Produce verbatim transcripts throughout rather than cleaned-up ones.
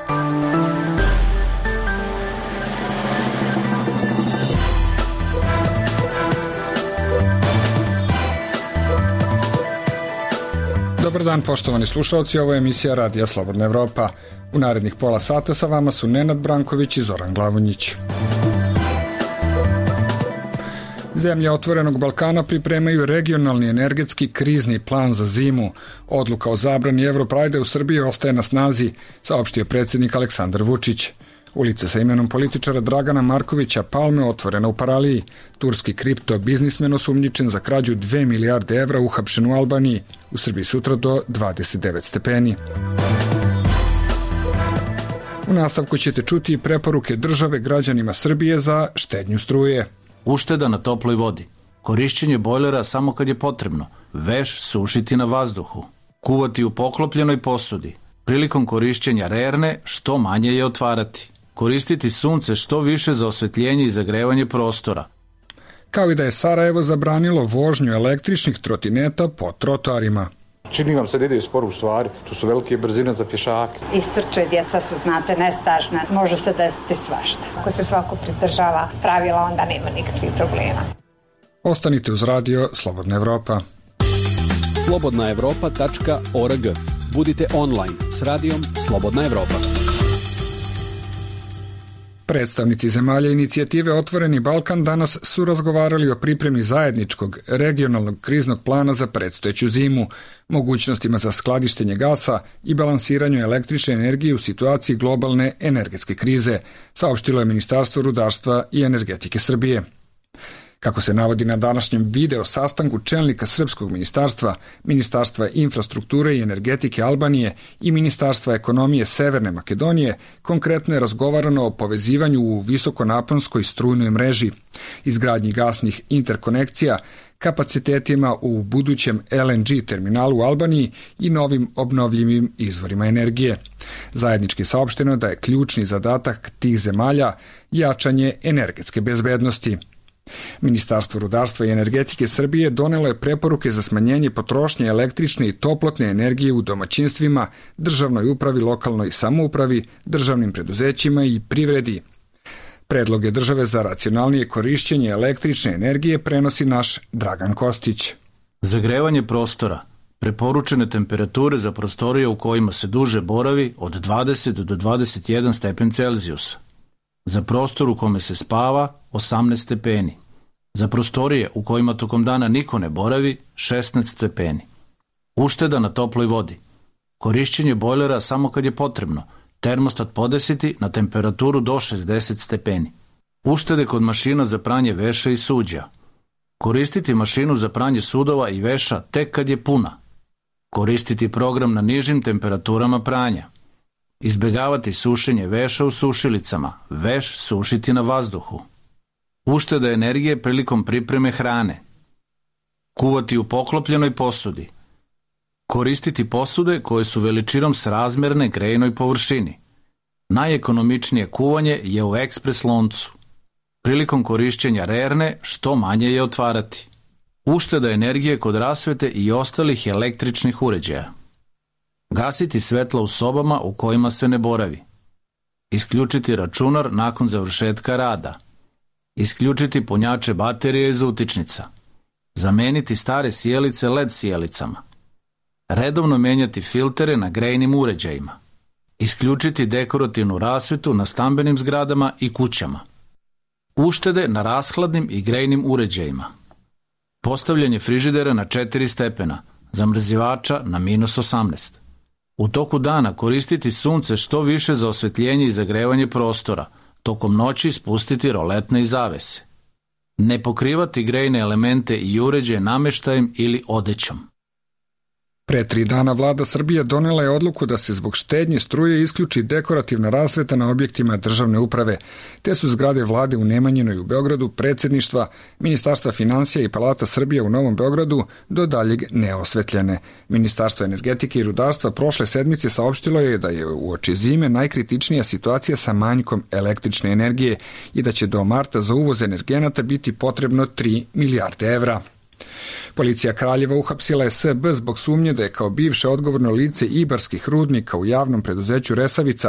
Dobar dan, poštovani slušalci, ovo je emisija Radija Slobodna Evropa. U narednih pola sata sa vama su Nenad Branković i Zoran Glavonjić. Zemlje Otvorenog Balkana pripremaju regionalni energetski krizni plan za zimu. Odluka o zabrani Europrajda u Srbiji ostaje na snazi, saopštio predsjednik Aleksandar Vučić. Ulica sa imenom političara Dragana Markovića Palme otvorena u Paraliji. Turski kripto biznismen osumnjičen za krađu dve milijarde evra uhapšen u Albaniji. U Srbiji sutra do dvadeset devet stepeni. U nastavku ćete čuti i preporuke države građanima Srbije za štednju struje. Ušteda na toploj vodi. Korišćenje bojlera samo kad je potrebno. Veš sušiti na vazduhu. Kuvati u poklopljenoj posudi. Prilikom korišćenja rerne što manje je otvarati. Koristiti sunce što više za osvetljenje i zagrevanje prostora. Kao i da je Sarajevo zabranilo vožnju električnih trotineta po trotoarima. Čini vam se da ide sporo u stvari, tu su velike brzine za pješake. Istrče, djeca su, znate, nestažna, može se desiti svašta. Ako se svako pridržava pravila, onda nema nikakvih problema. Ostanite uz radio Slobodna Evropa. slobodna evropa tačka org. Budite online s radijom Slobodna Evropa. Predstavnici zemalja inicijative Otvoreni Balkan danas su razgovarali o pripremi zajedničkog regionalnog kriznog plana za predstojeću zimu, mogućnostima za skladištenje gasa i balansiranju električne energije u situaciji globalne energetske krize, saopštilo je Ministarstvo rudarstva i energetike Srbije. Kako se navodi na današnjem video sastanku čelnika Srpskog ministarstva, Ministarstva infrastrukture i energetike Albanije i Ministarstva ekonomije Severne Makedonije, konkretno je razgovarano o povezivanju u visokonaponskoj strujnoj mreži, izgradnji gasnih interkonekcija, kapacitetima u budućem el en ge terminalu u Albaniji i novim obnovljivim izvorima energije. Zajednički saopšteno da je ključni zadatak tih zemalja jačanje energetske bezbednosti. Ministarstvo rudarstva i energetike Srbije donelo je preporuke za smanjenje potrošnje električne i toplotne energije u domaćinstvima, državnoj upravi, lokalnoj samoupravi, državnim preduzećima i privredi. Predloge države za racionalnije korišćenje električne energije prenosi naš Dragan Kostić. Zagrevanje prostora. Preporučene temperature za prostorije u kojima se duže boravi od dvadeset do dvadeset jedan stepen Celzijusa. Za prostor u kome se spava osamnaest stepeni. Za prostorije u kojima tokom dana niko ne boravi šesnaest stepeni. Ušteda na toploj vodi. Korišćenje bojlera samo kad je potrebno. Termostat podesiti na temperaturu do šezdeset stepeni. Uštede kod mašina za pranje veša i suđa. Koristiti mašinu za pranje sudova i veša tek kad je puna. Koristiti program na nižim temperaturama pranja. Izbjegavati sušenje veša u sušilicama, veš sušiti na vazduhu. Ušteda energije prilikom pripreme hrane. Kuvati u poklopljenoj posudi. Koristiti posude koje su veličinom srazmerne grejnoj površini. Najekonomičnije kuvanje je u ekspres loncu. Prilikom korišćenja rerne što manje je otvarati. Ušteda energije kod rasvete i ostalih električnih uređaja. Gasiti svetla u sobama u kojima se ne boravi. Isključiti računar nakon završetka rada. Isključiti punjače baterije iz utičnica. Zameniti stare sjelice el e de sjelicama. Redovno menjati filtere na grejnim uređajima. Isključiti dekorativnu rasvetu na stambenim zgradama i kućama. Uštede na rashladnim i grejnim uređajima. Postavljanje frižidera na četiri stepena, zamrzivača na minus osamnaest. U toku dana koristiti sunce što više za osvetljenje i zagrevanje prostora, tokom noći spustiti roletne i zavese. Ne pokrivati grejne elemente i uređaje namještajem ili odećom. Pre tri dana vlada Srbije donela je odluku da se zbog štednje struje isključi dekorativna rasveta na objektima državne uprave, te su zgrade vlade u Nemanjinoj u Beogradu, predsjedništva, Ministarstva finansija i Palata Srbije u Novom Beogradu do daljeg neosvetljene. Ministarstvo energetike i rudarstva prošle sedmice saopštilo je da je uoči zime najkritičnija situacija sa manjkom električne energije i da će do marta za uvoz energenata biti potrebno tri milijarde evra. Policija Kraljeva uhapsila je S B zbog sumnje da je kao bivše odgovorno lice ibarskih rudnika u javnom preduzeću Resavica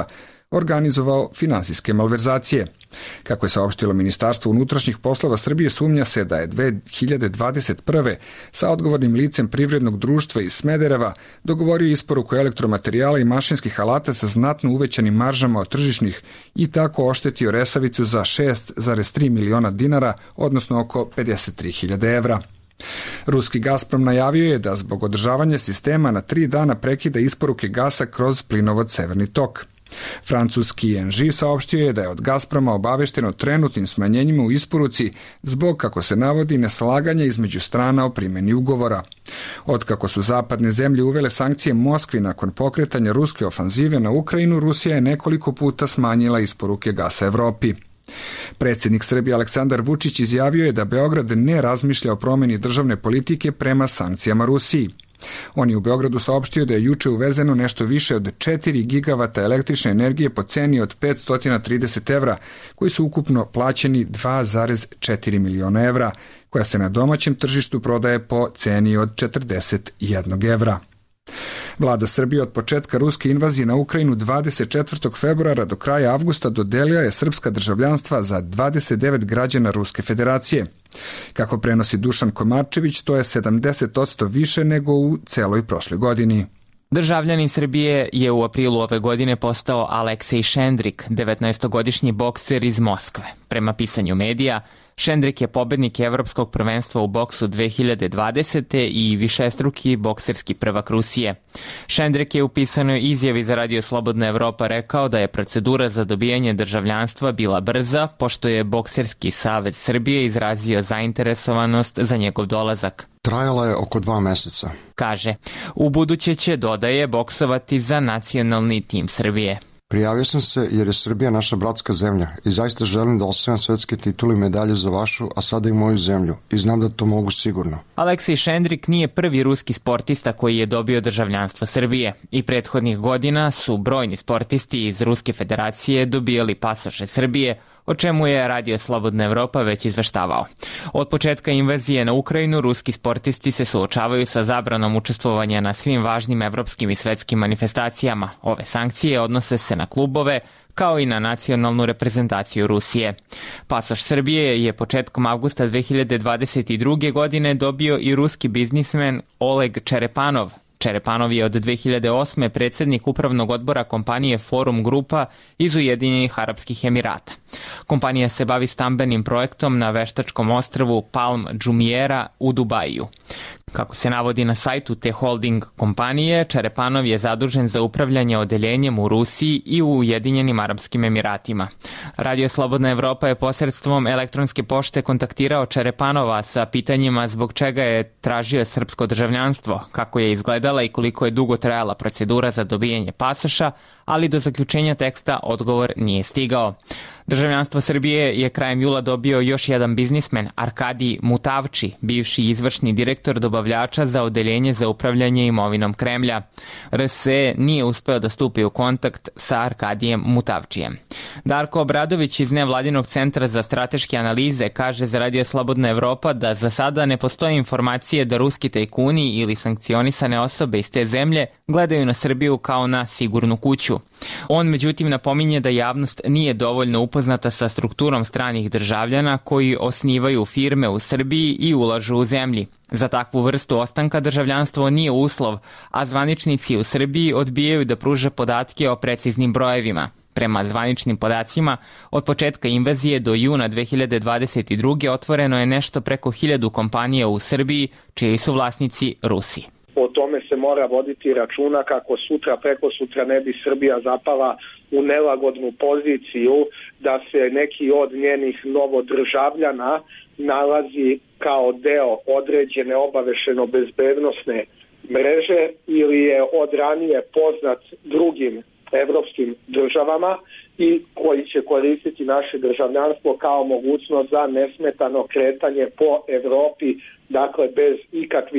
organizovao finansijske malverzacije. Kako je saopštilo Ministarstvo unutrašnjih poslova Srbije, sumnja se da je dve hiljade dvadeset prve sa odgovornim licem privrednog društva iz Smedereva dogovorio isporuku elektromaterijala i mašinskih alata sa znatno uvećanim maržama od tržišnih i tako oštetio Resavicu za šest zarez tri miliona dinara, odnosno oko pedeset tri hiljade evra. Ruski Gazprom najavio je da zbog održavanja sistema na tri dana prekida isporuke gasa kroz plinovod Severni tok. Francuski E N G saopštio je da je od Gazproma obavešteno trenutnim smanjenjima u isporuci zbog, kako se navodi, neslaganja između strana o primjeni ugovora. Otkako su zapadne zemlje uvele sankcije Moskvi nakon pokretanja ruske ofanzive na Ukrajinu, Rusija je nekoliko puta smanjila isporuke gasa Evropi. Predsjednik Srbije Aleksandar Vučić izjavio je da Beograd ne razmišlja o promjeni državne politike prema sankcijama Rusiji. On je u Beogradu saopštio da je juče uvezeno nešto više od četiri gigavata električne energije po ceni od petsto trideset evra, koji su ukupno plaćeni dva zarez četiri miliona evra, koja se na domaćem tržištu prodaje po ceni od četrdeset jedan evra. Vlada Srbije od početka ruske invazije na Ukrajinu dvadeset četvrtog februara do kraja avgusta dodelila je srpska državljanstva za dvadeset devet građana Ruske federacije. Kako prenosi Dušan Komarčević, to je sedamdeset posto više nego u celoj prošloj godini. Državljanin Srbije je u aprilu ove godine postao Aleksej Šendrik, devetnaestogodišnji bokser iz Moskve. Prema pisanju medija, Šendrik je pobednik Evropskog prvenstva u boksu dve hiljade dvadesete. i višestruki bokserski prvak Rusije. Šendrik je u pisanoj izjavi za Radio Slobodna Evropa rekao da je procedura za dobijanje državljanstva bila brza, pošto je Bokserski savez Srbije izrazio zainteresovanost za njegov dolazak. Trajala je oko dva meseca. Kaže, u buduće će, dodaje, boksovati za nacionalni tim Srbije. Prijavio sam se jer je Srbija naša bratska zemlja i zaista želim da osvojam svetske titule i medalje za vašu, a sada i moju zemlju, i znam da to mogu sigurno. Aleksej Šendrik nije prvi ruski sportista koji je dobio državljanstvo Srbije i prethodnih godina su brojni sportisti iz Ruske federacije dobijali pasoše Srbije, o čemu je Radio Slobodna Evropa već izveštavao. Od početka invazije na Ukrajinu, ruski sportisti se suočavaju sa zabranom učestvovanja na svim važnim evropskim i svetskim manifestacijama. Ove sankcije odnose se na klubove, kao i na nacionalnu reprezentaciju Rusije. Pasoš Srbije je početkom avgusta dve hiljade dvadeset druge. godine dobio i ruski biznismen Oleg Čerepanov. Čerepanov je od dve hiljade osme. predsjednik upravnog odbora kompanije Forum Grupa iz Ujedinjenih Arapskih Emirata. Kompanija se bavi stambenim projektom na veštačkom ostrvu Palm Jumeirah u Dubaju. Kako se navodi na sajtu te holding kompanije, Čerepanov je zadužen za upravljanje odeljenjem u Rusiji i u Ujedinjenim Arapskim Emiratima. Radio Slobodna Evropa je posredstvom elektronske pošte kontaktirao Čerepanova sa pitanjima zbog čega je tražio srpsko državljanstvo, kako je izgledala i koliko je dugo trajala procedura za dobijanje pasoša, ali do zaključenja teksta odgovor nije stigao. Državljanstvo Srbije je krajem jula dobio još jedan biznismen, Arkadij Mutavči, bivši izvršni direktor dobavljača za odeljenje za upravljanje imovinom Kremlja. R S E nije uspeo da stupi u kontakt sa Arkadijem Mutavčijem. Darko Obradović iz Nevladinog centra za strateške analize kaže za Radio Slobodna Evropa da za sada ne postoje informacije da ruski tajkuni ili sankcionisane osobe iz te zemlje gledaju na Srbiju kao na sigurnu kuću. On međutim napominje da javnost nije dovoljno upoznata sa strukturom stranih državljana koji osnivaju firme u Srbiji i ulažu u zemlji. Za takvu vrstu ostanka državljanstvo nije uslov, a zvaničnici u Srbiji odbijaju da pruže podatke o preciznim brojevima. Prema zvaničnim podacima, od početka invazije do juna dve hiljade dvadeset druge. otvoreno je nešto preko hiljadu kompanija u Srbiji, čiji su vlasnici Rusi. O tome se mora voditi računa kako sutra, preko sutra ne bi Srbija zapala u nelagodnu poziciju da se neki od njenih novodržavljana nalazi kao deo određene obaveštajno-bezbednosne mreže ili je od ranije poznat drugim evropskim državama i koji će koristiti naše državljanstvo kao mogućnost za nesmetano kretanje po Evropi, dakle bez ikakvih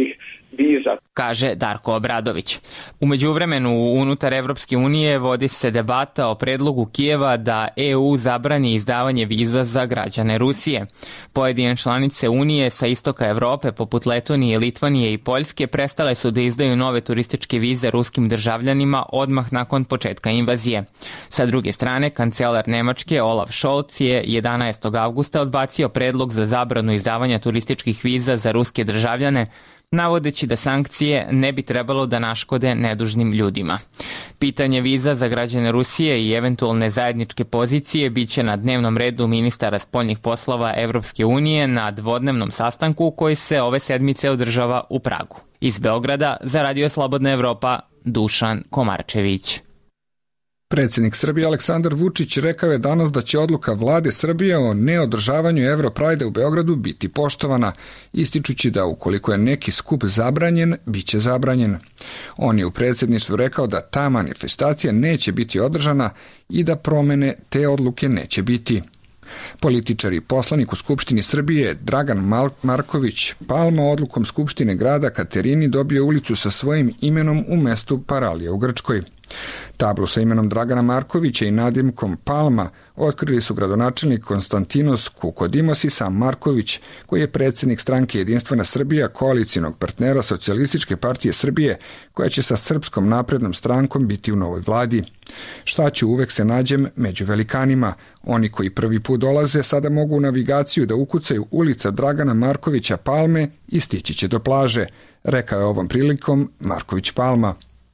viza. Kaže Darko Obradović. U međuvremenu unutar Evropske unije vodi se debata o predlogu Kijeva da E U zabrani izdavanje viza za građane Rusije. Pojedine članice Unije sa istoka Evrope, poput Letonije, Litvanije i Poljske, prestale su da izdaju nove turističke vize ruskim državljanima odmah nakon početka invazije. Sa druge strane, kancelar Nemačke Olaf Scholz je jedanaestog avgusta odbacio predlog za zabranu izdavanja turističkih viza za ruske državljane, navodeći da sankcije ne bi trebalo da naškode nedužnim ljudima. Pitanje viza za građane Rusije i eventualne zajedničke pozicije biće na dnevnom redu ministara spoljnih poslova Evropske unije na dvodnevnom sastanku koji se ove sedmice održava u Pragu. Iz Beograda za Radio Slobodna Evropa, Dušan Komarčević. Predsjednik Srbije Aleksandar Vučić rekao je danas da će odluka vlade Srbije o neodržavanju Europrajda u Beogradu biti poštovana, ističući da ukoliko je neki skup zabranjen, bit će zabranjen. On je u predsjedništvu rekao da ta manifestacija neće biti održana i da promene te odluke neće biti. Političar i poslanik u Skupštini Srbije Dragan Marković Palma odlukom Skupštine grada Katerini dobio ulicu sa svojim imenom u mestu Paralija u Grčkoj. Tablu sa imenom Dragana Markovića i nadimkom Palma otkrili su gradonačelnik Konstantinos Kukodimos i sam Marković, koji je predsjednik stranke Jedinstvena Srbija, koalicijonog partnera Socijalističke partije Srbije, koja će sa Srpskom naprednom strankom biti u novoj vladi. Šta ću, uvek se nađem među velikanima. Oni koji prvi put dolaze sada mogu u navigaciju da ukucaju ulica Dragana Markovića Palme i stići će do plaže, rekao je ovom prilikom Marković Palma.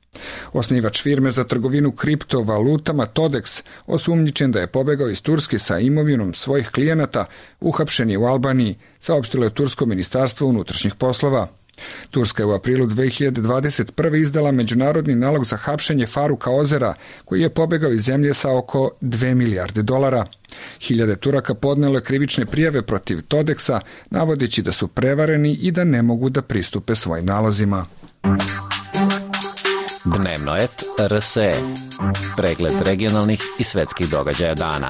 Osnivač firme za trgovinu kriptovalutama Todex, osumnjičen da je pobegao iz Turske sa imovinom svojih klijenata, uhapšen je u Albaniji, saopštilo je Tursko ministarstvo unutrašnjih poslova. Turska je u aprilu dve hiljade dvadeset prve izdala međunarodni nalog za hapšenje Faruka Ozera, koji je pobegao iz zemlje sa oko dve milijarde dolara. Hiljade Turaka podnelo je krivične prijave protiv Todexa, navodeći da su prevareni i da ne mogu da pristupe svojim nalozima. Dnevnoet R S E. Pregled regionalnih i svetskih događaja dana.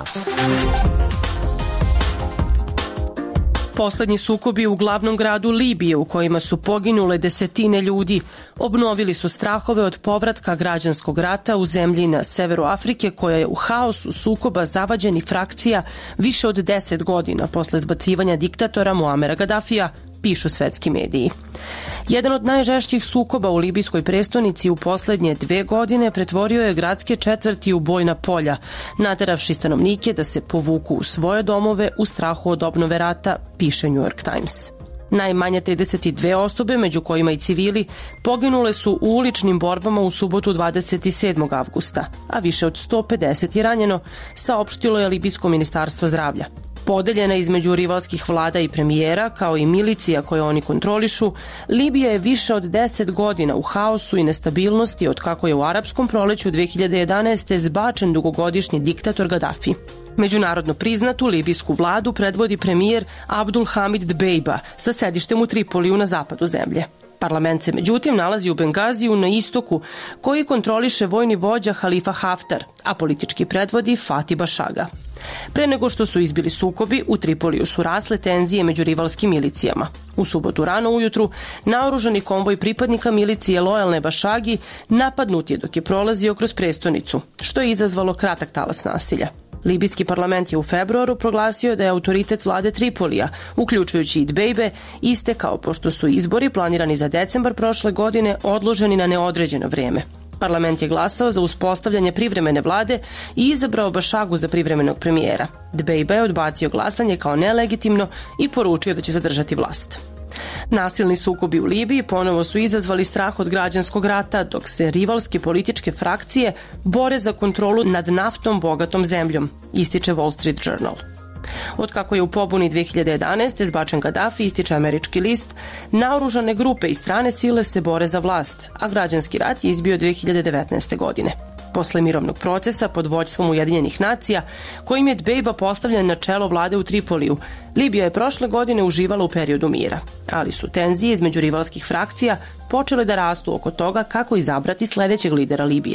Poslednji sukobi u glavnom gradu Libije, u kojima su poginule desetine ljudi, obnovili su strahove od povratka građanskog rata u zemlji na severu Afrike, koja je u haosu sukoba zavađenih frakcija više od deset godina posle zbacivanja diktatora Muamera Gadafija, pišu svetski mediji. Jedan od najžešćih sukoba u libijskoj prestonici u poslednje dve godine pretvorio je gradske četvrti u bojna polja, nateravši stanovnike da se povuku u svoje domove u strahu od obnove rata, piše New York Times. Najmanje trideset dve osobe, među kojima i civili, poginule su u uličnim borbama u subotu dvadeset sedmog avgusta, a više od sto pedeset je ranjeno, saopštilo je libijsko ministarstvo zdravlja. Podeljena između rivalskih vlada i premijera, kao i milicija koje oni kontrolišu, Libija je više od deset godina u haosu i nestabilnosti od kako je u arapskom proleću dve hiljade jedanaeste. zbačen dugogodišnji diktator Gaddafi. Međunarodno priznatu libijsku vladu predvodi premijer Abdul Hamid Dbeiba sa sedištem u Tripoliju na zapadu zemlje. Parlament se međutim nalazi u Bengaziju na istoku, koji kontroliše vojni vođa Halifa Haftar, a politički predvodi Fatih Bašaga. Pre nego što su izbili sukobi, u Tripoliju su rasle tenzije među rivalskim milicijama. U subotu rano ujutru naoružani konvoj pripadnika milicije lojalne Bašagi napadnut je dok je prolazio kroz prestonicu, što je izazvalo kratak talas nasilja. Libijski parlament je u februaru proglasio da je autoritet vlade Tripolija, uključujući i Dbeibe, istekao pošto su izbori planirani za decembar prošle godine odloženi na neodređeno vreme. Parlament je glasao za uspostavljanje privremene vlade i izabrao Bašagu za privremenog premijera. Dbeiba je odbacio glasanje kao nelegitimno i poručio da će zadržati vlast. Nasilni sukobi u Libiji ponovo su izazvali strah od građanskog rata, dok se rivalske političke frakcije bore za kontrolu nad naftom bogatom zemljom, ističe Wall Street Journal. Otkako je u pobuni dve hiljade jedanaeste. zbačen Gaddafi, ističe američki list, naoružane grupe i strane sile se bore za vlast, a građanski rat je izbio dve hiljade devetnaeste. godine. Posle mirovnog procesa pod vođstvom Ujedinjenih nacija, kojim je Dbeiba postavljen na čelo vlade u Tripoliju, Libija je prošle godine uživala u periodu mira, ali su tenzije između rivalskih frakcija počele da rastu oko toga kako izabrati sledećeg lidera Libije.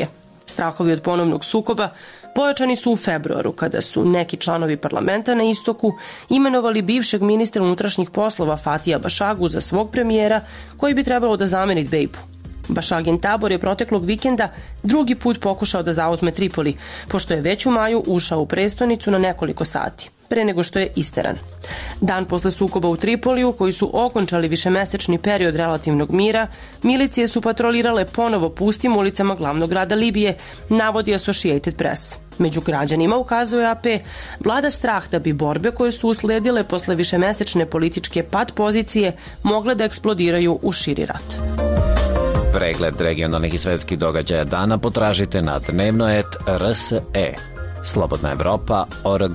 Strahovi od ponovnog sukoba pojačani su u februaru, kada su neki članovi parlamenta na istoku imenovali bivšeg ministra unutrašnjih poslova Fatija Bašagu za svog premijera, koji bi trebalo da zameni Dbeibu. Bašagin tabor je proteklog vikenda drugi put pokušao da zauzme Tripoli, pošto je već u maju ušao u prestonicu na nekoliko sati, pre nego što je isteran. Dan posle sukoba u Tripoliju, koji su okončali višemesečni period relativnog mira, milicije su patrolirale ponovo pustim ulicama glavnog grada Libije, navodi Associated Press. Među građanima, ukazuje A P, vlada strah da bi borbe koje su usledile posle višemesečne političke pad pozicije mogle da eksplodiraju u širi rat. Pregled regionalnih i svetskih događaja dana potražite na dnevno et R S E. Slobodna Evropa tačka org.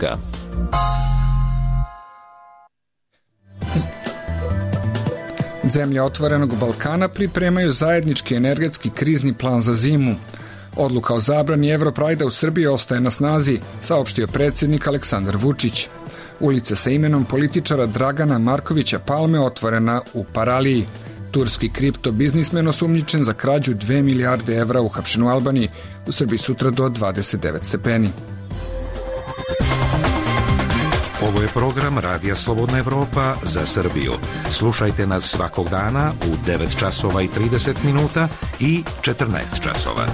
Zemlje Otvorenog Balkana pripremaju zajednički energetski krizni plan za zimu. Odluka o zabrani Evroprajda u Srbiji ostaje na snazi, saopštio predsjednik Aleksandar Vučić. Ulica sa imenom političara Dragana Markovića Palme otvorena u Paraliji. Turski kripto biznismen osumnjičen za krađu dve milijarde evra uhapšen u Albaniji, u Srbiji sutra do dvadeset devet stepeni. Ovo je program Radija Slobodna Evropa za Srbiju. Slušajte nas svakog dana u devet časova i trideset minuta i četrnaest časova.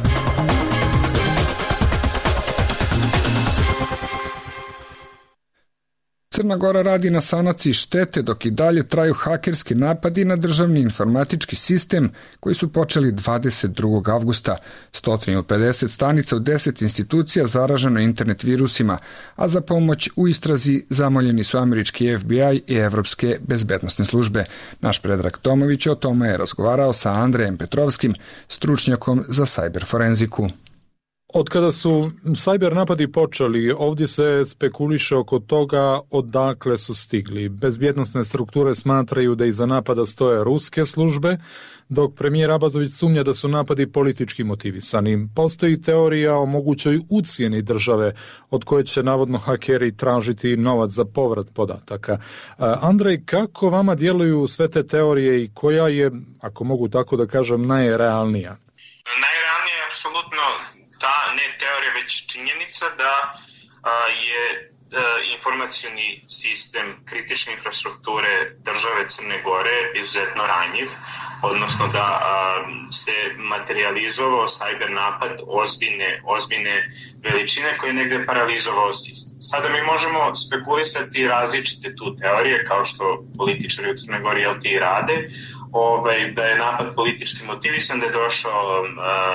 Crna Gora radi na sanaciji štete dok i dalje traju hakerski napadi na državni informatički sistem koji su počeli dvadeset drugog avgusta. sto pedeset stanica u deset institucija zaraženo internet virusima, a za pomoć u istrazi zamoljeni su američki F B I i evropske bezbednosne službe. Naš Predrag Tomović o tome je razgovarao sa Andrejem Petrovskim, stručnjakom za sajber forenziku. Od kada su sajber napadi počeli, ovdje se spekuliše oko toga odakle su stigli. Bezbjednosne strukture smatraju da iza napada stoje ruske službe, dok premijer Abazović sumnja da su napadi politički motivisani. Postoji teorija o mogućoj ucjeni države od koje će navodno hakeri tražiti novac za povrat podataka. Andrej, kako vama djeluju sve te teorije i koja je, ako mogu tako da kažem, najrealnija? Najrealnija je apsolutno ta ne teorija, već činjenica da a, je a, informacioni sistem kritične infrastrukture države Crne Gore izuzetno ranjiv, odnosno da a, se materializovao sajber napad ozbiljne, ozbiljne veličine koji je negde paralizovao sistem. Sada mi možemo spekulisati različite tu teorije, kao što političari u Crne Gori jel ti rade, Ovaj, da je napad politički motivisan, da je došao um,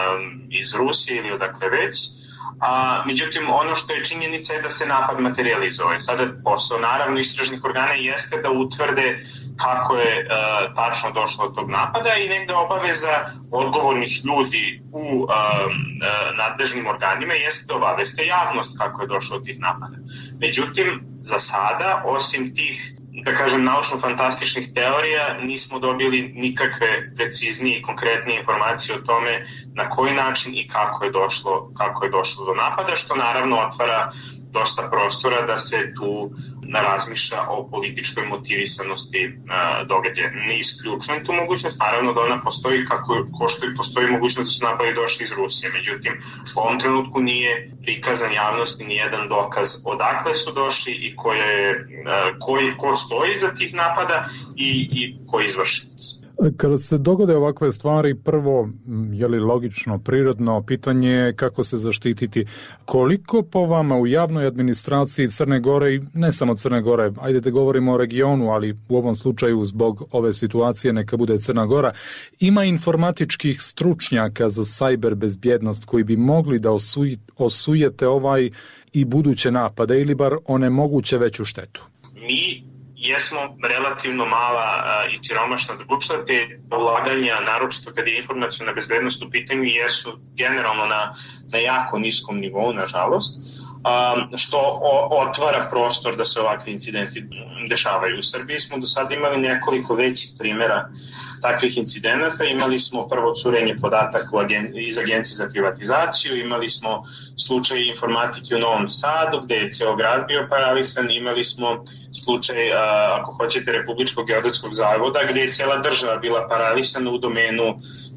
iz Rusije ili odakle već. A, međutim, ono što je činjenica je da se napad materializuje. Sada posao, naravno, istražnih organa jeste da utvrde kako je uh, tačno došlo do tog napada i negde obaveza odgovornih ljudi u uh, uh, nadležnim organima jeste da obaveste javnost kako je došlo do tih napada. Međutim, za sada, osim tih da kažem, naučno-fantastičnih teorija, nismo dobili nikakve preciznije i konkretnije informacije o tome na koji način i kako je došlo, kako je došlo do napada, što naravno otvara dosta prostora da se tu razmišlja o političkoj motivisanosti događaja. Ne isključujem tu mogućnost, naravno da ona postoji kako, ko što i postoji mogućnost da su napadi došli iz Rusije. Međutim, u ovom trenutku nije prikazan javnosti ni jedan dokaz odakle su došli i ko, je, ko, ko stoji iza tih napada i, i ko izvršenici. Kada se dogode ovakve stvari, prvo, je li logično, prirodno, pitanje je kako se zaštititi. Koliko po vama u javnoj administraciji Crne Gore, i ne samo Crne Gore, ajde da govorimo o regionu, ali u ovom slučaju zbog ove situacije neka bude Crna Gora, ima informatičkih stručnjaka za sajber bezbjednost koji bi mogli da osuj, osujete ovaj i buduće napade ili bar onemoguće veću štetu? Mi jesmo relativno mala uh, i siromašna društva, te ulaganja, naročito kad je informaciona bezbednost u pitanju, jesu generalno na, na jako niskom nivou, nažalost, um, što o, otvara prostor da se ovakvi incidenti dešavaju. U Srbiji smo do sada imali nekoliko većih primjera takvih incidenata. Imali smo prvo curenje podataka u agen, iz Agencije za privatizaciju, imali smo slučaj informatike u Novom Sadu gde je ceo grad bio paralisan, imali smo slučaj, a, ako hoćete, Republičkog geodetskog zavoda gde je cela država bila paralisana u domenu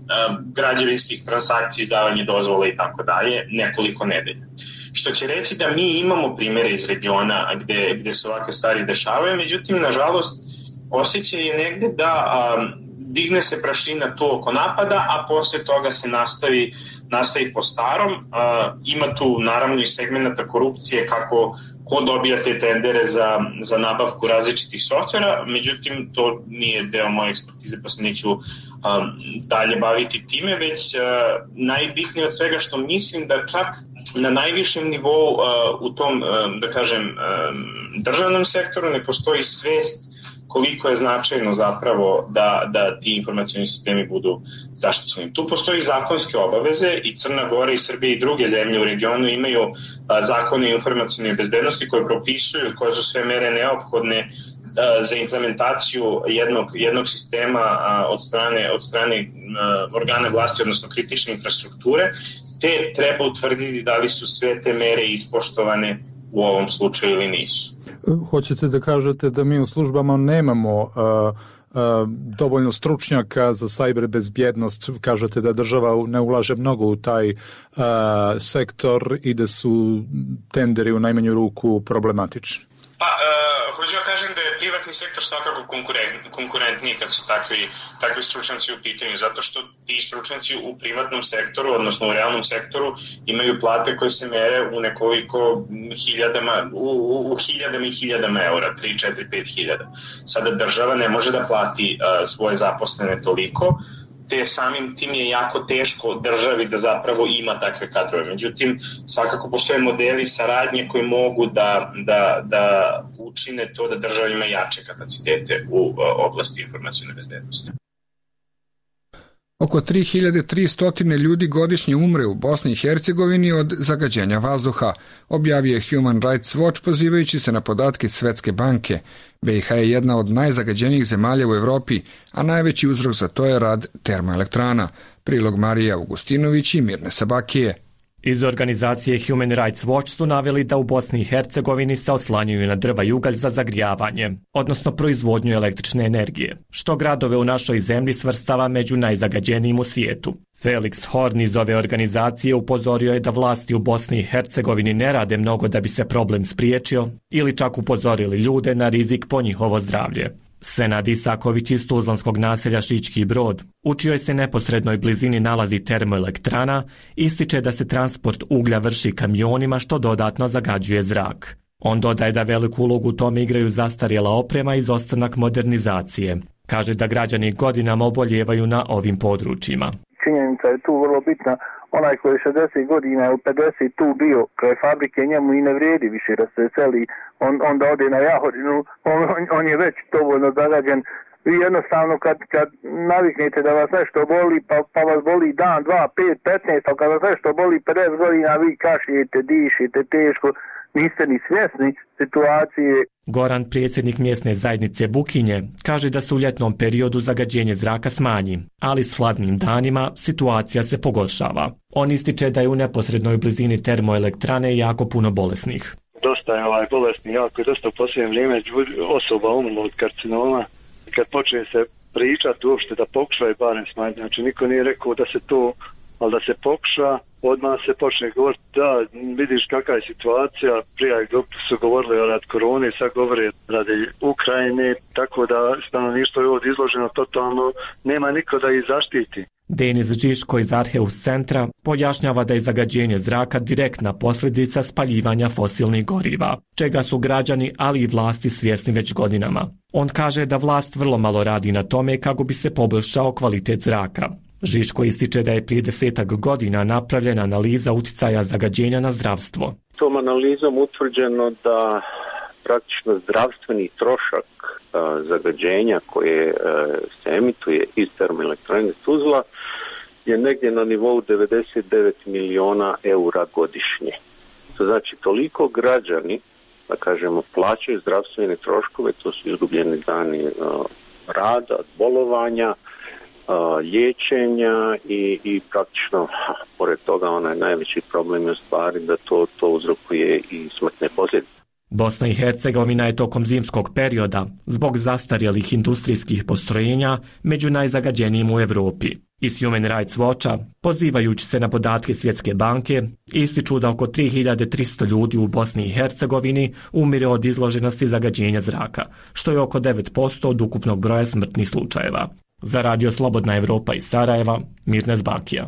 građevinskih transakcija, izdavanje dozvola i tako dalje, nekoliko nedelja. Što će reći da mi imamo primere iz regiona gde, gde se ovakve stvari dešavaju, međutim, nažalost, osjećaj je negde da a, digne se prašina tu oko napada, a posle toga se nastavi, nastavi po starom. A, ima tu naravno i segmenta korupcije kako ko dobija te tendere za, za nabavku različitih softvera, međutim to nije deo moje ekspertize pa se neću a, dalje baviti time, već a, najbitnije od svega što mislim da čak na najvišem nivou uh, u tom, uh, da kažem, uh, državnom sektoru ne postoji svest koliko je značajno zapravo da, da ti informacioni sistemi budu zaštićeni. Tu postoji zakonske obaveze i Crna Gora i Srbija i druge zemlje u regionu imaju uh, zakone informacione bezbednosti koje propisuju koje su sve mere neophodne uh, za implementaciju jednog, jednog sistema uh, od strane, od strane uh, organa vlasti, odnosno kritične infrastrukture, te treba utvrditi da li su sve te mere ispoštovane u ovom slučaju ili nisu. Hoćete da kažete da mi u službama nemamo uh, uh, dovoljno stručnjaka za sajber bezbjednost, kažete da država ne ulaže mnogo u taj uh, sektor i da su tenderi u najmanju ruku problematični? Pa, uh, hoću da kažem da je privatni sektor svakako konkurent, konkurentniji kad su takvi, takvi stručnjaci u pitanju, zato što ti stručnjaci u privatnom sektoru, odnosno u realnom sektoru, imaju plate koje se mere u nekoliko hiljadama, u, u, u hiljadama i hiljadama eura, tri, četiri, pet hiljada. Sada država ne može da plati uh, svoje zaposlene toliko, te samim tim je jako teško državi da zapravo ima takve kadrove. Međutim, svakako postoje modeli saradnje koji mogu da, da, da učine to da država ima jače kapacitete u oblasti informacione bezbednosti. Oko tri hiljade tristo ljudi godišnje umre u Bosni i Hercegovini od zagađenja vazduha, objavio je Human Rights Watch pozivajući se na podatke Svetske banke. B i H je jedna od najzagađenijih zemalja u Evropi, a najveći uzrok za to je rad termoelektrana. Prilog Marije Augustinović i Mirne Sabakije. Iz organizacije Human Rights Watch su naveli da u Bosni i Hercegovini se oslanjaju na drva i ugalj za zagrijavanje, odnosno proizvodnju električne energije, što gradove u našoj zemlji svrstava među najzagađenijim u svijetu. Felix Horn iz ove organizacije upozorio je da vlasti u Bosni i Hercegovini ne rade mnogo da bi se problem spriječio ili čak upozorili ljude na rizik po njihovo zdravlje. Senad Isaković iz tuzlanskog naselja Šički Brod, u čijoj se neposrednoj blizini nalazi termoelektrana, ističe da se transport uglja vrši kamionima što dodatno zagađuje zrak. On dodaje da veliku ulogu u tome igraju zastarjela oprema i izostanak modernizacije. Kaže da građani godinama oboljevaju na ovim područjima. Činjenica je tu vrlo bitna. Onaj koji je šezdeset godina ili pedeset tu bio kraj fabrike, njemu i ne vrijedi više da se seli, on, onda ode na Jahorinu, on, on, on je već dovoljno zagađen. Vi jednostavno kad, kad naviknete da vas nešto boli, pa, pa vas boli dan, dva, pet, petnaest, a kad vas nešto boli pedeset godina, vi kašljete, dišete teško, niste ni svjesni situacije. Goran, predsjednik mjesne zajednice Bukinje, kaže da se u ljetnom periodu zagađenje zraka smanji, ali s hladnim danima situacija se pogoršava. On ističe da je u neposrednoj blizini termoelektrane jako puno bolesnih. Dosta je ovaj bolesni, jako je dosta u posljednje vrijeme osoba umrlo od karcinoma. Kad počne se pričati uopšte da pokušaju barem smanjiti, znači niko nije rekao da se to, ali da se pokuša, odmah se počne govoriti da vidiš kakva je situacija, prije su govorili rad korone, sad govore radi Ukrajine, tako da stanovništvo je ovdje izloženo totalno, nema niko da ih zaštiti. Denis Žiško iz Arheus centra pojašnjava da je zagađenje zraka direktna posljedica spaljivanja fosilnih goriva, čega su građani, ali i vlasti svjesni već godinama. On kaže da vlast vrlo malo radi na tome kako bi se poboljšao kvalitet zraka. Žiško ističe da je prije desetak godina napravljena analiza uticaja zagađenja na zdravstvo. Tom analizom utvrđeno da praktično zdravstveni trošak a, zagađenja koje a, se emituje iz termoelektrane Tuzla je negdje na nivou devedeset devet miliona eura godišnje. To znači toliko građani, da kažemo, plaćaju zdravstvene troškove, to su izgubljeni dani a, rada, bolovanja, liječenja i, i praktično, ha, pored toga onaj najveći problem je u stvari da to, to uzrokuje i smrtne posljedice. Bosna i Hercegovina je tokom zimskog perioda, zbog zastarjelih industrijskih postrojenja, među najzagađenijim u Evropi. Iz Human Rights Watcha, pozivajući se na podatke Svjetske banke, ističu da oko tri hiljade tristo ljudi u Bosni i Hercegovini umire od izloženosti zagađenja zraka, što je oko devet posto od ukupnog broja smrtnih slučajeva. Za Radio Slobodna Evropa iz Sarajeva, Mirnes Bakija.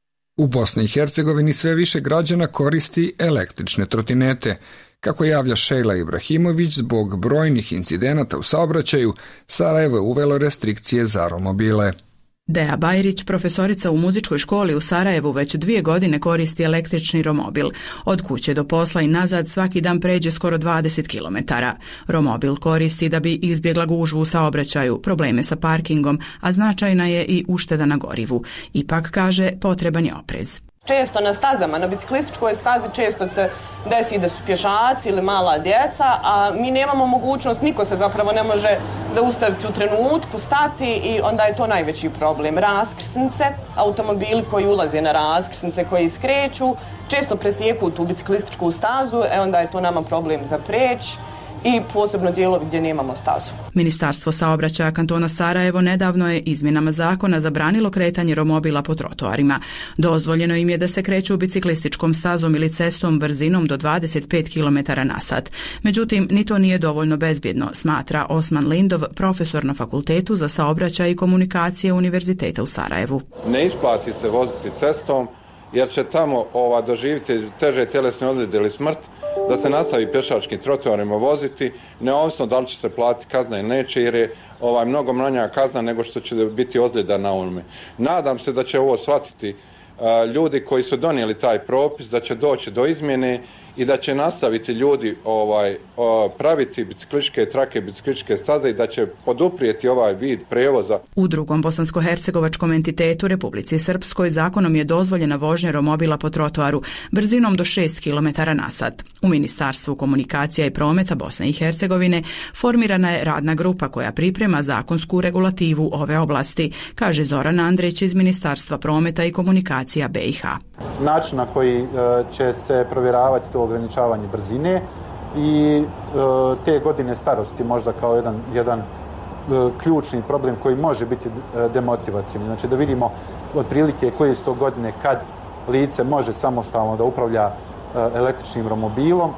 U Bosni i Hercegovini sve više građana koristi električne trotinete. Kako javlja Šejla Ibrahimović, zbog brojnih incidenata u saobraćaju, Sarajevo je uvelo restrikcije za romobile. Deja Bajrić, profesorica u muzičkoj školi u Sarajevu, već dvije godine koristi električni romobil. Od kuće do posla i nazad svaki dan pređe skoro dvadeset kilometara. Romobil koristi da bi izbjegla gužvu u saobraćaju, probleme sa parkingom, a značajna je i ušteda na gorivu. Ipak, kaže, potreban je oprez. Često na stazama, na biciklističkoj stazi često se desi da su pješaci ili mala djeca, a mi nemamo mogućnost, niko se zapravo ne može zaustaviti u trenutku, stati i onda je to najveći problem. Raskrsnice, automobili koji ulaze na raskrsnice, koji iskreću, često presjeku tu biciklističku stazu, e onda je to nama problem za preći i posebno dijelovi gdje nemamo stazu. Ministarstvo saobraćaja kantona Sarajevo nedavno je izmjenama zakona zabranilo kretanje romobila po trotoarima. Dozvoljeno im je da se kreću biciklističkom stazom ili cestom brzinom do dvadeset pet kilometara na sat. Međutim, ni to nije dovoljno bezbjedno, smatra Osman Lindov, profesor na Fakultetu za saobraćaj i komunikacije Univerziteta u Sarajevu. Ne isplati se voziti cestom jer će tamo ova, doživjeti teže tjelesne ozljede ili smrt, da se nastavi pješačkim trotoarima voziti, neovisno da li će se platiti kazna ili neće, jer je ovaj, mnogo manja kazna nego što će biti ozljeda na onome. Nadam se da će ovo shvatiti uh, ljudi koji su donijeli taj propis, da će doći do izmjene i da će nastaviti ljudi ovaj, praviti biciklističke trake, biciklističke staze i da će poduprijeti ovaj vid prevoza. U drugom bosansko-hercegovačkom entitetu Republici Srpskoj zakonom je dozvoljena vožnja romobila po trotoaru brzinom do šest kilometara na sat. U Ministarstvu komunikacija i prometa Bosne i Hercegovine formirana je radna grupa koja priprema zakonsku regulativu ove oblasti, kaže Zoran Andrić iz Ministarstva prometa i komunikacija B i H. Način na koji će se provjeravati to ograničavanje brzine i te godine starosti možda kao jedan, jedan ključni problem koji može biti demotivacijni. Znači da vidimo otprilike koje su to godine kad lice može samostalno da upravlja električnim romobilom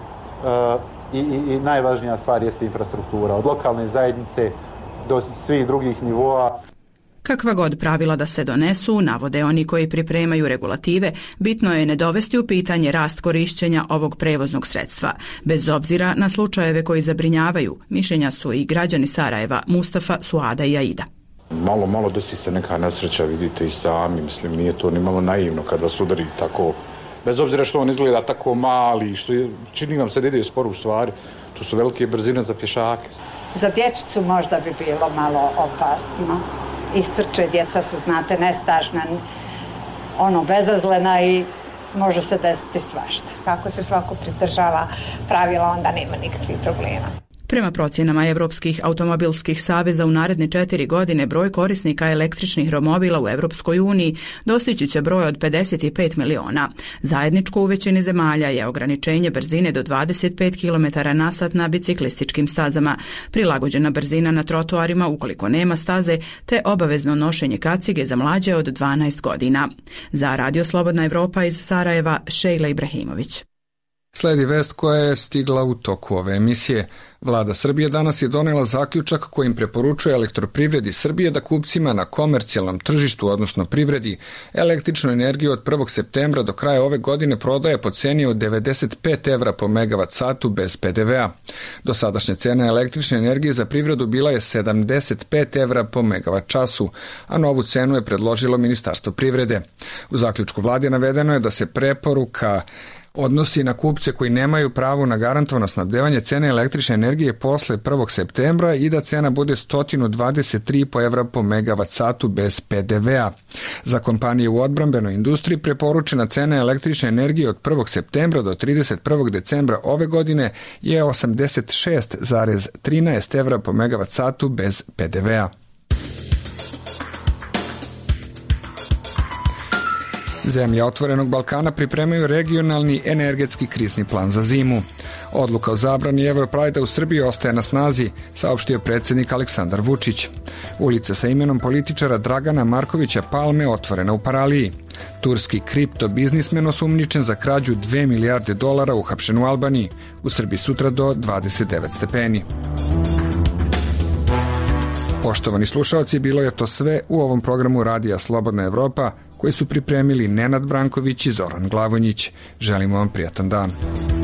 i, i, i najvažnija stvar jeste infrastruktura. Od lokalne zajednice do svih drugih nivoa. Kakva god pravila da se donesu, navode oni koji pripremaju regulative, bitno je ne dovesti u pitanje rast korišćenja ovog prevoznog sredstva. Bez obzira na slučajeve koji zabrinjavaju, mišljenja su i građani Sarajeva, Mustafa, Suada i Aida. Malo, malo desi se neka nesreća, vidite i sami, mislim, nije to ni malo naivno kada se udari tako, bez obzira što on izgleda tako mali, što je, čini nam se da ide sporo u stvari, to su velike brzine za pješake. Za dječicu možda bi bilo malo opasno. Istrče, djeca su, znate, nestažna, ono, bezazlena i može se desiti svašta. Kako se svako pridržava pravila, onda nema nikakvih problema. Prema procjenama Evropskih automobilskih saveza u naredne četiri godine broj korisnika električnih romobila u Evropskoj uniji dostići će broj od pedeset pet miliona. Zajedničko u većini zemalja je ograničenje brzine do dvadeset pet kilometara na sat na biciklističkim stazama, prilagođena brzina na trotoarima ukoliko nema staze, te obavezno nošenje kacige za mlađe od dvanaest godina. Za Radio Slobodna Evropa iz Sarajeva, Šejla Ibrahimović. Sledi vest koja je stigla u toku ove emisije. Vlada Srbije danas je donela zaključak kojim preporučuje Elektroprivredi Srbije da kupcima na komercijalnom tržištu, odnosno privredi, električnu energiju od prvog septembra do kraja ove godine prodaje po ceni od devedeset pet evra po megavat satu bez pe de ve a. Dosadašnja cena električne energije za privredu bila je sedamdeset pet evra po megavat času, a novu cenu je predložilo Ministarstvo privrede. U zaključku vlade navedeno je da se preporuka odnosi na kupce koji nemaju pravo na garantovano snabdevanje cene električne energije posle prvog septembra i da cena bude sto dvadeset tri evra po megavat satu bez pe de ve a. Za kompanije u odbrambenoj industriji preporučena cena električne energije od prvog septembra do trideset prvog decembra ove godine je osamdeset šest zarez trinaest evra po megavat satu bez pe de ve a. Zemlje Otvorenog Balkana pripremaju regionalni energetski krizni plan za zimu. Odluka o zabrani Europrajda u Srbiji ostaje na snazi, saopštio predsjednik Aleksandar Vučić. Ulica sa imenom političara Dragana Markovića Palme otvorena u Paraliji. Turski kripto biznismen osumnjičen za krađu dve milijarde dolara uhapšen u Albaniji. U Srbiji sutra do dvadeset devet stepeni. Poštovani slušaoci, bilo je to sve u ovom programu Radija Slobodna Evropa, koji su pripremili Nenad Branković i Zoran Glavonjić. Želimo vam prijatan dan.